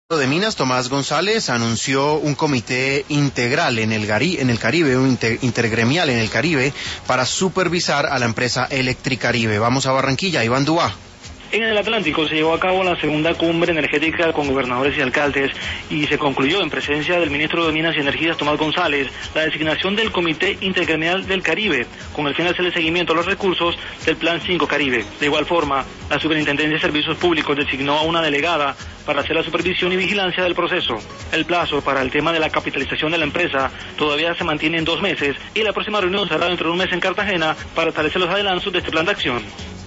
de Minas, Tomás González, anunció un comité integral en el Caribe, intergremial en el Caribe, para supervisar a la empresa Electricaribe. Vamos a Barranquilla, Iván Dubá. En el Atlántico se llevó a cabo la segunda cumbre energética con gobernadores y alcaldes y se concluyó en presencia del ministro de Minas y Energías, Tomás González, la designación del Comité Intergremial del Caribe, con el fin de hacerle seguimiento a los recursos del Plan 5 Caribe. De igual forma, la Superintendencia de Servicios Públicos designó a una delegada para hacer la supervisión y vigilancia del proceso. El plazo para el tema de la capitalización de la empresa todavía se mantiene en 2 meses y la próxima reunión será dentro de un mes en Cartagena para establecer los adelantos de este plan de acción.